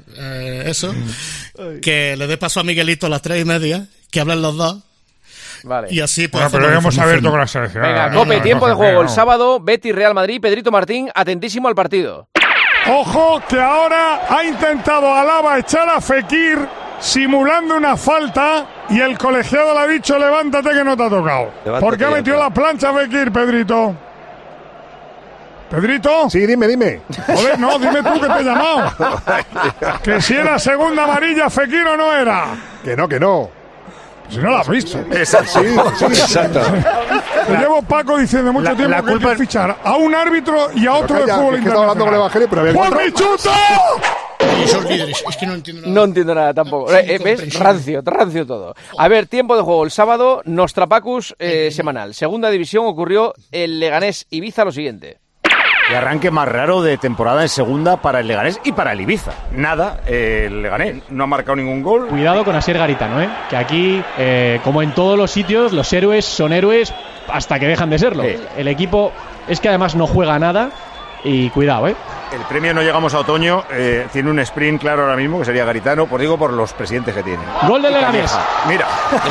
que le dé paso a Miguelito a las 3:30, que hablen los dos. Vale. Y así pues. Pero hemos abierto con la selección. Venga, Cope, tiempo de juego. El sábado, Betis Real Madrid, Pedrito Martín, atentísimo al partido. Ojo, que ahora ha intentado Alaba echar a Fekir simulando una falta y el colegiado le ha dicho: levántate que no te ha tocado. ¿Por qué ha metido la plancha a Fekir, Pedrito? ¿Pedrito? Sí, dime. Joder, no, dime tú que te he llamado. Que si era segunda amarilla, Fekir o no era. Que no. Si no la has visto. Exacto. Sí, exacto. Te llevo, Paco, diciendo mucho tiempo que hay que fichar a un árbitro y a otro de fútbol internacional. Hablando con el Evangelio, pero había ¡Juan Michuto! Es que no entiendo nada. No entiendo nada tampoco. ¿Ves? Rancio todo. A ver, tiempo de juego. El sábado, Nostrapacus semanal. Segunda división, ocurrió el Leganés Ibiza lo siguiente. El arranque más raro de temporada en segunda para el Leganés y para el Ibiza. Nada, el Leganés no ha marcado ningún gol. Cuidado con Asier Garitano, que aquí, como en todos los sitios, los héroes son héroes hasta que dejan de serlo. El equipo es que además no juega nada y cuidado, El premio No Llegamos a Otoño tiene un sprint claro ahora mismo, que sería Garitano, por los presidentes que tiene. Gol del Leganés. Mira.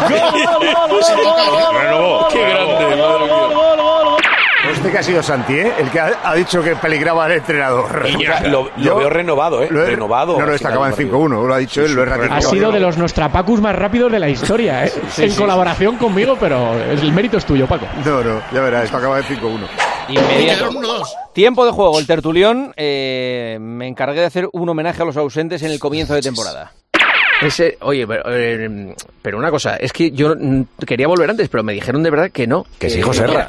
¡Qué grande! Este que ha sido Santi, el que ha dicho que peligraba al entrenador. Lo veo renovado, renovado. No, está acabado en 5-1, lo ha dicho él, lo he ratificado. Ha sido de los Nostrapacus más rápidos de la historia, en colaboración conmigo, pero el mérito es tuyo, Paco. No, ya verás, está acabado en 5-1. Inmediato. Tiempo de juego. El tertulión, me encargué de hacer un homenaje a los ausentes en el comienzo de temporada. Oye, pero una cosa, es que yo quería volver antes, pero me dijeron de verdad que no. Que sí, José Ra.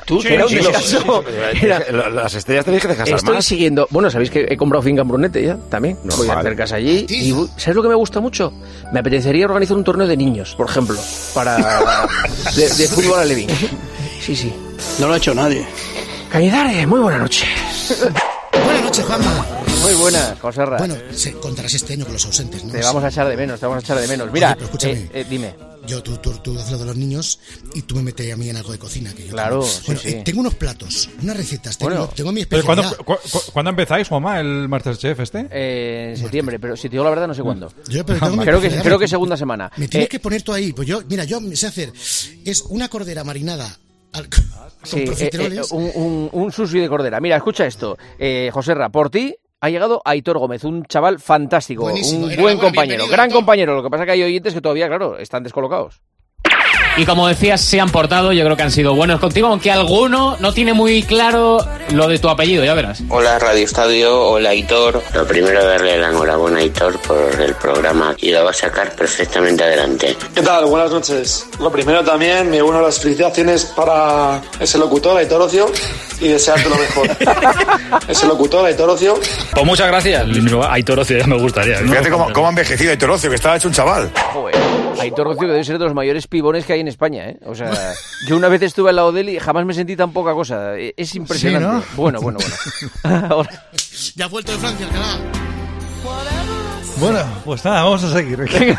Las estrellas te dije que dejas Estoy siguiendo. Bueno, sabéis que he comprado finca en Brunete ya, también. Voy a hacer casa allí. Y ¿sabes lo que me gusta mucho? Me apetecería organizar un torneo de niños, por ejemplo, para de fútbol alevín. Sí. No lo ha hecho nadie. Cañizares, muy buena noche. Buenas noches, Juanma. Muy buena, José Ra. Bueno, contarás este año con los ausentes, ¿no? Te vamos a echar de menos. Mira, oye, escúchame. Dime. Tú haces lo de los niños y tú me metes a mí en algo de cocina. Que yo claro, sí. Tengo unos platos, unas recetas, tengo mi especialidad. ¿Cuándo empezáis, Juanma, el Masterchef en septiembre, pero si te digo la verdad no sé cuándo. Creo que segunda semana. Me tienes que poner tú ahí. Pues yo sé hacer. Es una cordera marinada con profiteroles. Un sushi de cordera. Mira, escucha esto. José Ra, por ti ha llegado Aitor Gómez, un chaval fantástico, buenísimo, un buen compañero, gran compañero. Lo que pasa es que hay oyentes que todavía, claro, están descolocados. Y como decías, se han portado, yo creo que han sido buenos contigo, aunque alguno no tiene muy claro lo de tu apellido, ya verás. Hola Radio Estadio, hola Aitor. Lo primero, darle la enhorabuena a Aitor por el programa y lo va a sacar perfectamente adelante. ¿Qué tal? Buenas noches. Lo primero también, me uno a las felicitaciones para ese locutor, Aitor Ocio, y desearte lo mejor. Ese locutor, Aitor Ocio. Pues muchas gracias. Aitor Ocio ya me gustaría. Fíjate cómo ha envejecido Aitor Ocio, que estaba hecho un chaval. Joder. Aitor Ocio, que debe ser de los mayores pibones que hay en España, ¿eh? O sea, yo una vez estuve al lado de él y jamás me sentí tan poca cosa. Es impresionante. Sí, ¿no? Bueno. Ya ha vuelto de Francia el canal. Bueno, pues nada, vamos a seguir.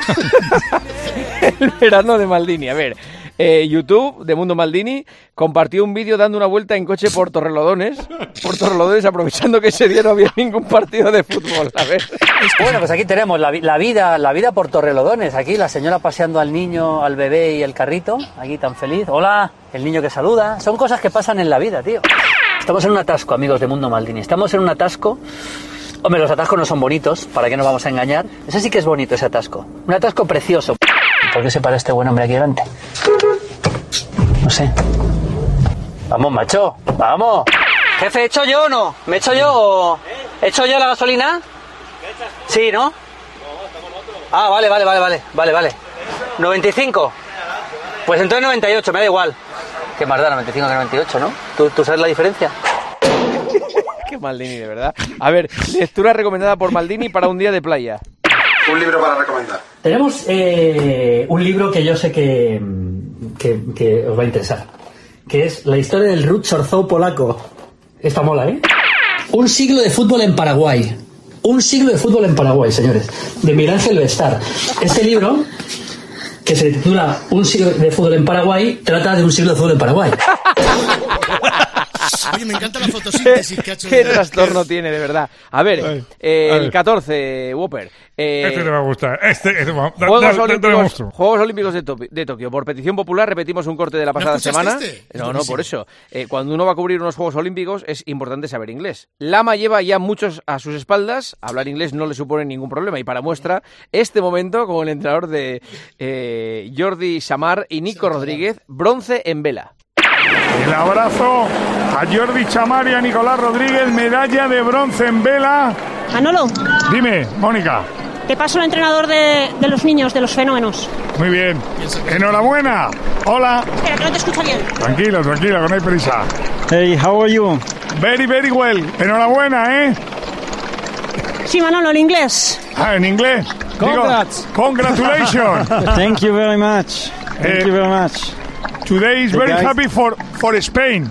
El verano de Maldini, a ver. YouTube de Mundo Maldini compartió un vídeo dando una vuelta en coche por Torrelodones, aprovechando que ese día no había ningún partido de fútbol. A ver. Bueno, pues aquí tenemos la vida por Torrelodones. Aquí la señora paseando al niño, al bebé y el carrito, aquí tan feliz. Hola, el niño que saluda. Son cosas que pasan en la vida, tío. Estamos en un atasco, amigos de Mundo Maldini. Estamos en un atasco. Hombre, los atascos no son bonitos, ¿para qué nos vamos a engañar? Ese sí que es bonito, ese atasco. Un atasco precioso. ¿Por qué se para este buen hombre aquí delante? No sé. Vamos, macho, vamos. Jefe, ¿he hecho yo o no? ¿Me he hecho yo o...? ¿He hecho yo la gasolina? Sí, ¿no? Ah, vale. 95. Pues entonces 98, me da igual. ¿Qué más da 95 que 98, no? ¿Tú sabes la diferencia? Qué Maldini, de verdad. A ver, lectura recomendada por Maldini para un día de playa. Un libro para recomendar. Tenemos un libro que yo sé que os va a interesar, que es la historia del Ruch Chorzów polaco. Esta mola, ¿eh? Un siglo de fútbol en Paraguay. Un siglo de fútbol en Paraguay, señores. De Miguel Ángel Bestar. Este libro, que se titula Un siglo de fútbol en Paraguay, trata de un siglo de fútbol en Paraguay. Oye, me encanta la fotosíntesis que ha hecho. Qué trastorno tiene, de verdad. A ver, el 14, Whopper. Este te va a gustar. Juegos Olímpicos de Tokio. Por petición popular, repetimos un corte de la pasada semana. No, por eso. Cuando uno va a cubrir unos Juegos Olímpicos, es importante saber inglés. Lama lleva ya muchos a sus espaldas. Hablar inglés no le supone ningún problema. Y para muestra, este momento, como el entrenador de Jordi Samar y Nico Rodríguez, bronce en vela. El abrazo a Jordi Samar y a Nicolás Rodríguez, medalla de bronce en vela. Manolo. Dime, Mónica. Te paso el entrenador de los niños, de los fenómenos. Muy bien. Enhorabuena. Hola. Espera, que no te escucha bien. Tranquilo, que no hay prisa. Hey, how are you? Very, very well. Enhorabuena, ¿eh? Sí, Manolo, en inglés. Ah, ¿en inglés? Congrats. Digo, congratulations. Thank you very much. Thank you very much. Today is very happy for Spain.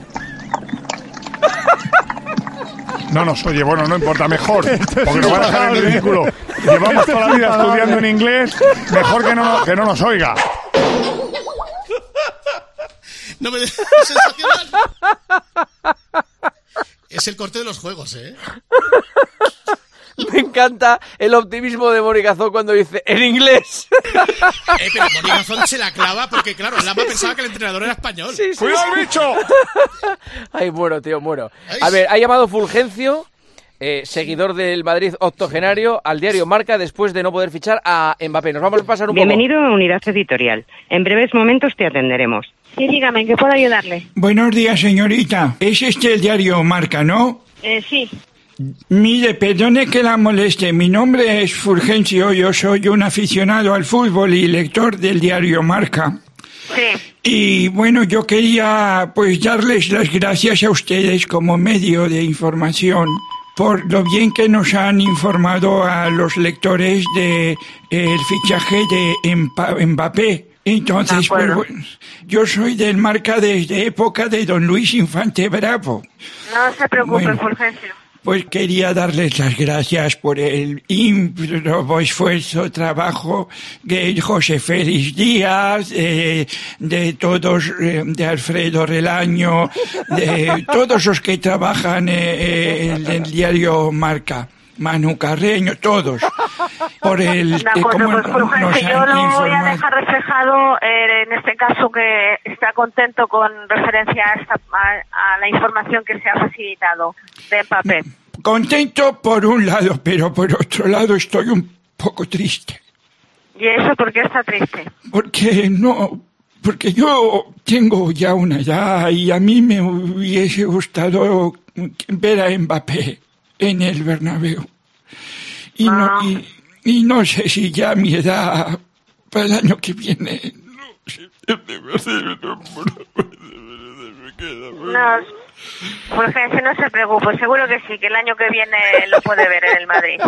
No nos oye, bueno, no importa, mejor, porque nos va a dejar en ridículo. Llevamos toda la vida estudiando en inglés, mejor que no nos oiga. No me sensacional. Es el corte de los juegos, ¿eh? Me encanta el optimismo de Mónica Zón cuando dice en inglés. Pero Mónica Zón se la clava porque, claro, Lama pensaba que el entrenador era español. Sí. ¡Cuidado, el bicho! Ay, muero, tío, muero. A ver, ha llamado Fulgencio, seguidor del Madrid octogenario, al diario Marca después de no poder fichar a Mbappé. Nos vamos a pasar un Bienvenido a Unidad Editorial. En breves momentos te atenderemos. Sí, dígame, ¿en qué puedo ayudarle? Buenos días, señorita. ¿Es el diario Marca, no? Sí. Mire, perdone que la moleste. Mi nombre es Fulgencio. Yo soy un aficionado al fútbol y lector del diario Marca. Sí. Y bueno, yo quería pues darles las gracias a ustedes como medio de información por lo bien que nos han informado a los lectores de el fichaje de Mbappé. Entonces, pues, bueno, yo soy del Marca desde época de don Luis Infante Bravo. No se preocupe, Fulgencio. Pues quería darles las gracias por el ímprobo esfuerzo, trabajo de José Félix Díaz, de todos, de Alfredo Relaño, de todos los que trabajan en el diario Marca. Manu Carreño, todos. Por el de acuerdo, pues yo lo voy a dejar reflejado en este caso que está contento con referencia a la información que se ha facilitado de Mbappé. Contento por un lado, pero por otro lado estoy un poco triste. ¿Y eso por qué está triste? Porque yo tengo ya una edad y a mí me hubiese gustado ver a Mbappé en el Bernabéu. Y no sé si ya a mi edad, para el año que viene, no sé, debe hacer no, Fulgencio, no se preocupe, seguro que sí, que el año que viene lo puede ver en el Madrid.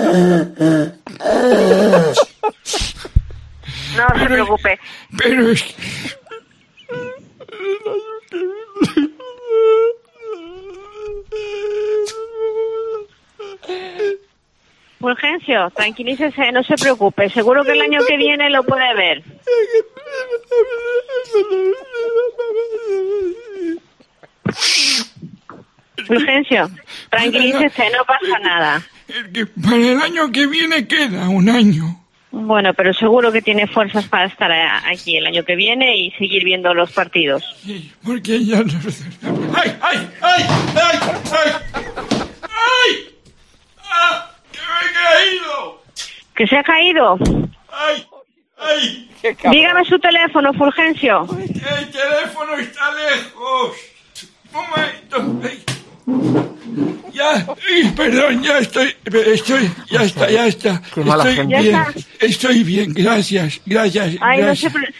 No se preocupe. Pero es que... Fulgencio, tranquilícese, no se preocupe, seguro que el año que viene lo puede ver. Fulgencio, tranquilícese, no pasa nada. Para el año que viene queda un año. Bueno, pero seguro que tiene fuerzas para estar aquí el año que viene y seguir viendo los partidos. Sí, porque ya no... ¡Ay, ay, ay, ay, ay! ¡Ay! ¡Ah! ¡Que me he caído! ¿Que se ha caído? ¡Ay! ¡Ay! Dígame su teléfono, Fulgencio. El teléfono está lejos. Un momento. Ay. Ya, perdón, ya estoy, ya está. Qué mala estoy gente. bien, estoy bien, gracias. Ay, gracias.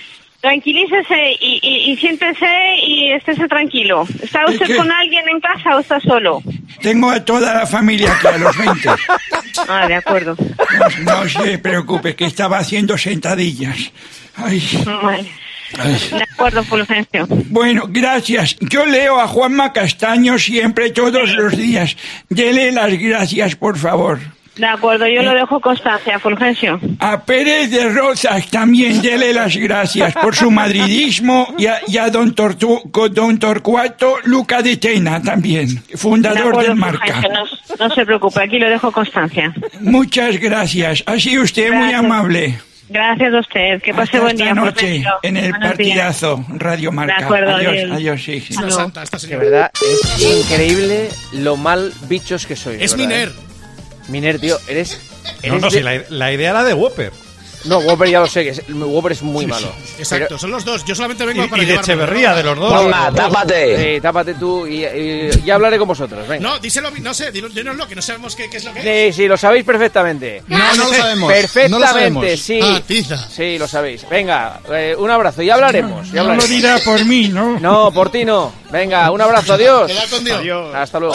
Tranquilícese y siéntese y estése tranquilo. ¿Está usted con alguien en casa o está solo? Tengo a toda la familia aquí, a los 20. Ah, de acuerdo. No se preocupe, que estaba haciendo sentadillas. Ay. Bueno. De acuerdo, Fulgencio. Bueno, gracias. Yo leo a Juanma Castaño siempre, todos los días. Dele las gracias, por favor. De acuerdo, yo lo dejo constancia, Fulgencio. A Pérez de Rozas también dele las gracias por su madridismo y a don Torcuato Luca de Tena también, fundador del Marca. No se preocupe, aquí lo dejo constancia. Muchas gracias, ha sido usted muy amable. Gracias a usted, que pase buen día. Esta noche en el partidazo Radio Marca. De acuerdo, adiós, sí. De verdad, es increíble lo mal bichos que sois. Es Miner. Miner, tío, eres no, si la idea era de Whopper. No, Whopper ya lo sé, que Whopper es muy malo. Exacto, pero son los dos. Yo solamente vengo para y de Echeverría, de los dos. Venga, tápate. Sí, tápate tú y ya hablaré con vosotros. Venga. No, díselo, no sé, dínoslo, que no sabemos qué es lo que es. Sí, lo sabéis perfectamente. No lo sabemos. Perfectamente, no lo sabemos. Sí. Tiza. Sí, lo sabéis. Venga, un abrazo, ya hablaremos. No lo dirá por mí, ¿no? No, por ti no. Venga, un abrazo, adiós. Queda con Dios. Adiós. Hasta luego.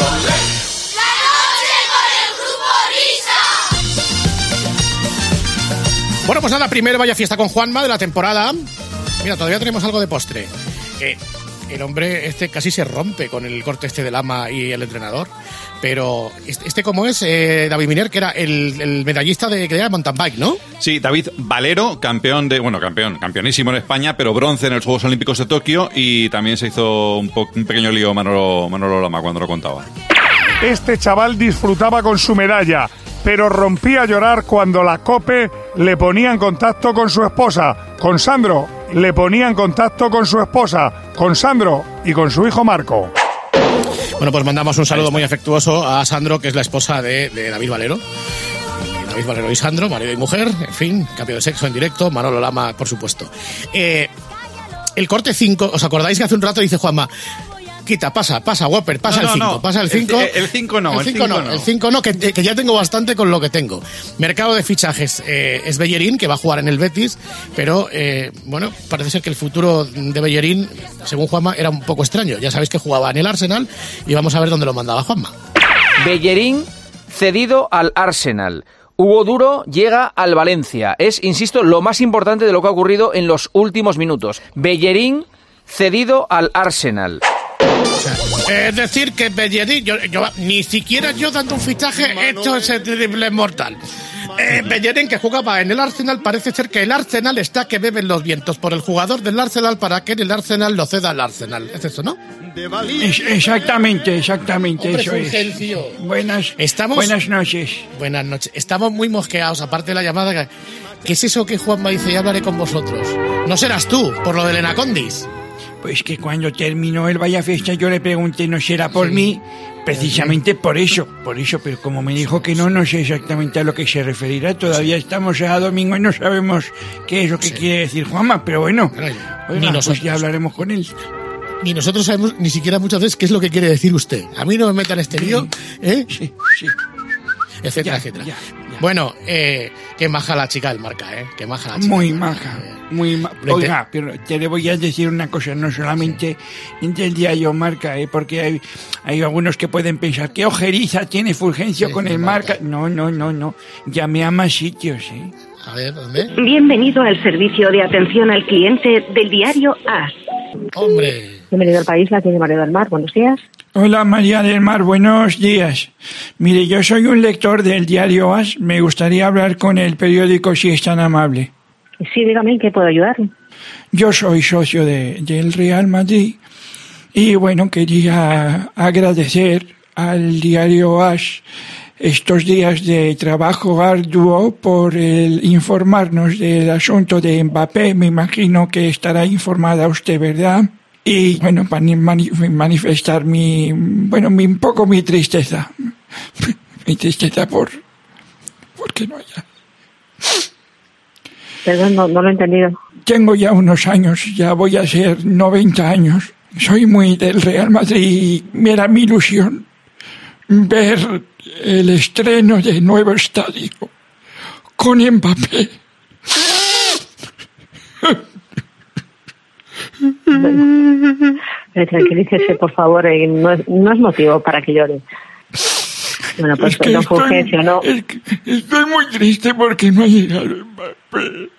Bueno, pues nada, primero vaya fiesta con Juanma de la temporada. Mira, todavía tenemos algo de postre. El hombre casi se rompe con el corte de Lama y el entrenador. Pero ¿cómo es? David Miner, que era el medallista que era mountain bike, ¿no? Sí, David Valero, campeonísimo en España, pero bronce en los Juegos Olímpicos de Tokio, y también se hizo un pequeño lío Manolo Lama cuando lo contaba. Este chaval disfrutaba con su medalla, pero rompía a llorar cuando la COPE le ponía en contacto con su esposa, con Sandro. Le ponía en contacto con su esposa, con Sandro y con su hijo Marco. Bueno, pues mandamos un saludo muy afectuoso a Sandro, que es la esposa de David Valero. David Valero y Sandro, marido y mujer, en fin, cambio de sexo en directo, Manolo Lama, por supuesto. El corte 5, ¿os acordáis que hace un rato dice Juanma? Quita, pasa, Whopper, pasa el 5, pasa el 5. El 5 no. El 5 no, que ya tengo bastante con lo que tengo. Mercado de fichajes es Bellerín, que va a jugar en el Betis, pero bueno, parece ser que el futuro de Bellerín, según Juanma, era un poco extraño. Ya sabéis que jugaba en el Arsenal y vamos a ver dónde lo mandaba Juanma. Bellerín cedido al Arsenal. Hugo Duro llega al Valencia. Es, insisto, lo más importante de lo que ha ocurrido en los últimos minutos. Bellerín cedido al Arsenal. Es decir, que Bellerín, yo ni siquiera yo dando un fichaje, esto es terrible mortal. Bellerín, que jugaba en el Arsenal, parece ser que el Arsenal está que beben los vientos por el jugador del Arsenal para que el Arsenal lo ceda al Arsenal. ¿Es eso, no? Exactamente, Hombre, eso Fulgencio. es. Buenas noches. Buenas noches. Estamos muy mosqueados, aparte de la llamada. ¿Qué es eso que Juanma dice? Ya hablaré con vosotros. No serás tú, por lo del Enacondis. Pues que cuando terminó el Vaya Fiesta yo le pregunté, ¿no será por mí? Precisamente por eso, pero como me dijo que no sé exactamente a lo que se referirá. Todavía estamos a domingo y no sabemos qué es lo que quiere decir Juanma, pero bueno, pues ya hablaremos con él. Ni nosotros sabemos ni siquiera muchas veces qué es lo que quiere decir usted. A mí no me metan este lío, Sí. etcétera. Ya. Bueno, qué maja la chica del Marca, qué maja la chica. Muy maja. Oiga, pero te le voy a decir una cosa, no solamente del diario Marca, porque hay algunos que pueden pensar, ¿qué ojeriza tiene Fulgencio con el Marca? No, llamé a más sitios, A ver, ¿dónde? Bienvenido al servicio de atención al cliente del diario AS. ¡Hombre! Bienvenido al país, la tiene María del Mar, buenos días. Hola María del Mar, buenos días. Mire, yo soy un lector del diario AS, me gustaría hablar con el periódico si es tan amable. Sí, dígame, ¿en qué puedo ayudarle? Yo soy socio del Real Madrid y bueno, quería agradecer al diario AS estos días de trabajo arduo por informarnos del asunto de Mbappé. Me imagino que estará informada usted, ¿verdad? Y bueno, para manifestar mi tristeza. Mi tristeza porque no haya. Perdón, no lo he entendido. Tengo ya unos años, ya voy a ser 90 años. Soy muy del Real Madrid y me era mi ilusión ver el estreno del nuevo estadio con Mbappé. Tranquilícese, por favor, no es motivo para que llore. Bueno, pues es que don Fulgencio, ¿no? Es que estoy muy triste porque no ha llegado Mbappé.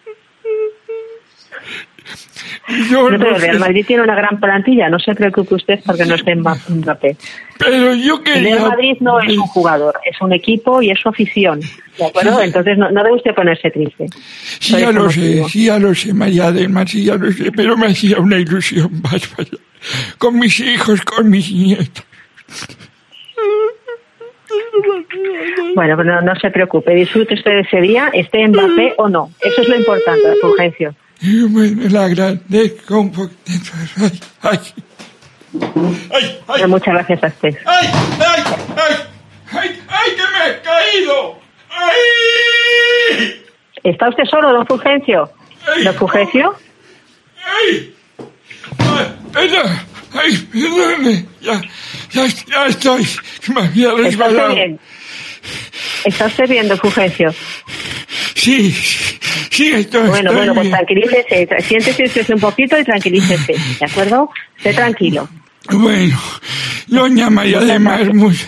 No, pero el Real Madrid tiene una gran plantilla, no se preocupe usted porque no esté Mbappé. Pero yo quería... El Real Madrid no es un jugador, es un equipo y es su afición, ¿de acuerdo? Entonces no debe usted ponerse triste. Sí, ya lo sé, María del Mar, sí, ya lo sé, pero me hacía una ilusión más allá. Con mis hijos, con mis nietos. Bueno, pues no se preocupe, disfrute usted de ese día, esté Mbappé o no. Eso es lo importante, Fulgencio. Yo me la agradezco un poquito. Bueno, muchas gracias a usted. ¡Ay, que me he caído! ¡Ay! ¿Está usted solo, don Fulgencio? ¿Don Fulgencio? ¡Ay! Perdóneme. Ya estoy. Me había resbalado. ¿Está usted bien, don Fulgencio? Sí, estoy Bueno, pues bien. tranquilícese, siéntese un poquito y tranquilícese, ¿de acuerdo? Esté tranquilo. Bueno, doña María del Mar,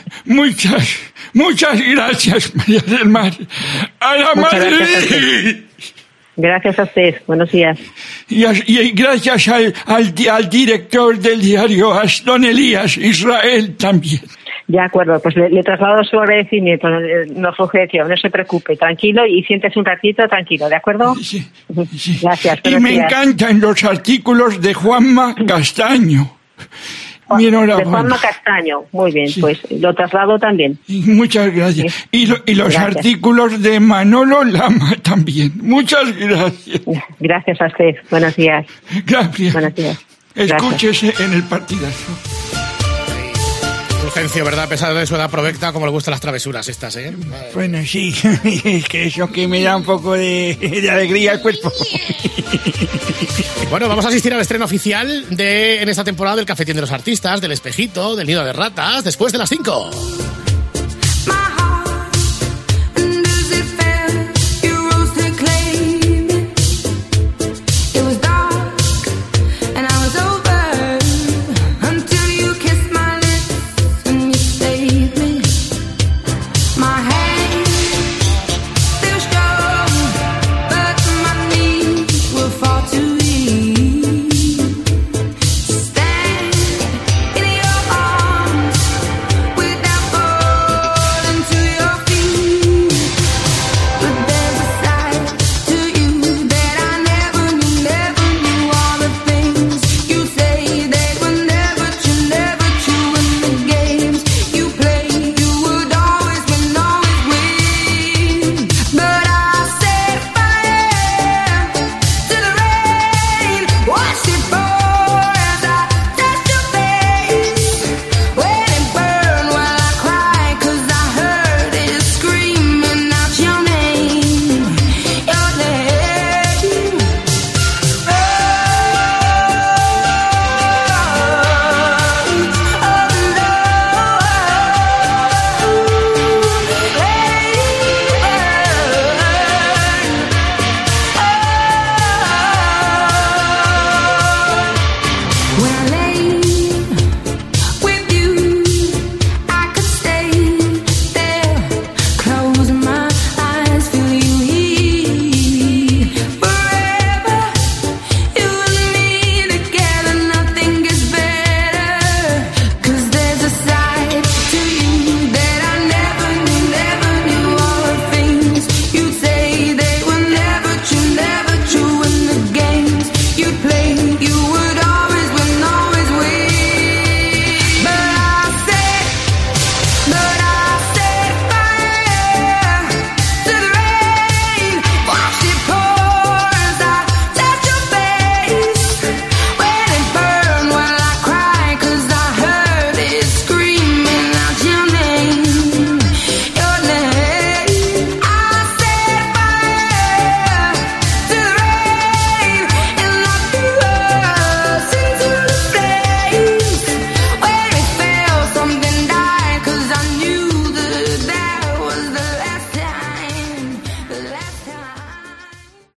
muchas gracias, María del Mar. ¡A la Madrid! Gracias a usted, buenos días. Y gracias al director del diario, Aston Elías, Israel también. De acuerdo, pues le traslado su agradecimiento, no Fulgencio, no se preocupe, tranquilo y siéntese un ratito tranquilo, ¿de acuerdo? Sí. Gracias. Y me encantan los artículos de Juanma Castaño. De Juanma Castaño, muy bien, sí. Pues lo traslado también. Muchas gracias. Sí. Y los artículos de Manolo Lama también. Muchas gracias. Gracias a usted, buenos días. Gracias. Buenos días. Escúchese en el partidazo. Fulgencio, ¿verdad? A pesar de su edad provecta, como le gustan las travesuras estas, ¿eh? Bueno, sí, es que eso que me da un poco de alegría al cuerpo. Bueno, vamos a asistir al estreno oficial en esta temporada del Cafetín de los Artistas, del Espejito, del Nido de Ratas, después de las 5.